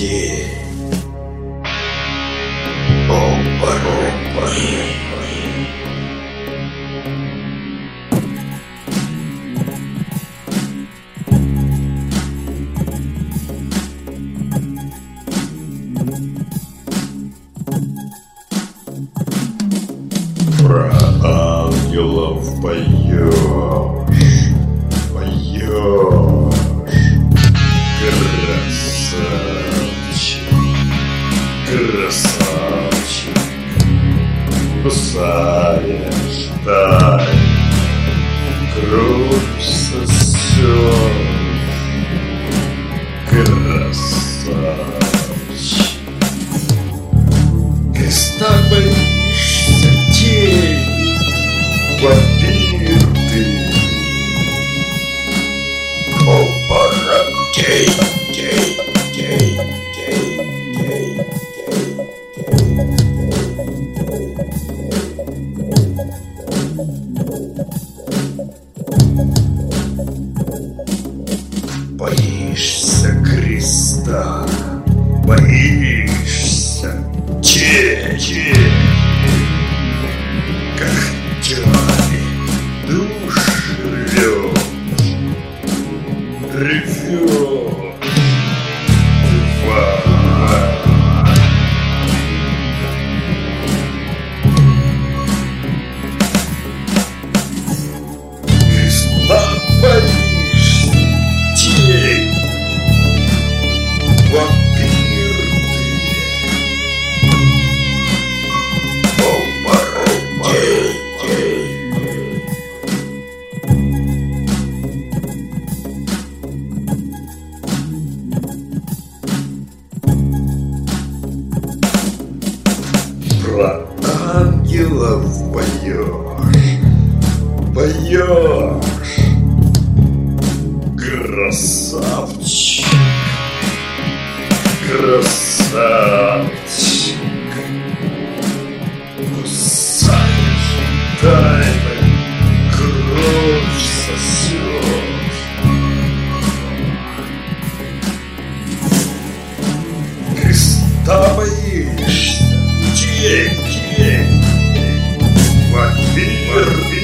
тень. Оборотни. Про ангелов поешь, поешь, красавчик, красавчик, кусаешь тайну, кровь сосешь, красавчик. Креста боишься, тень, вампир ты. Оборотень, тень, тень, тень, тень, тень, боишься креста, боишься тени, когтями душу рвёт, тварь. Креста боишься, тень, вампир ты. Оборотень. Про ангелов поешь, поешь, красавчик, красавчик, кусаешь тайны, кровь сосешь. Креста боишься, тень, вампир.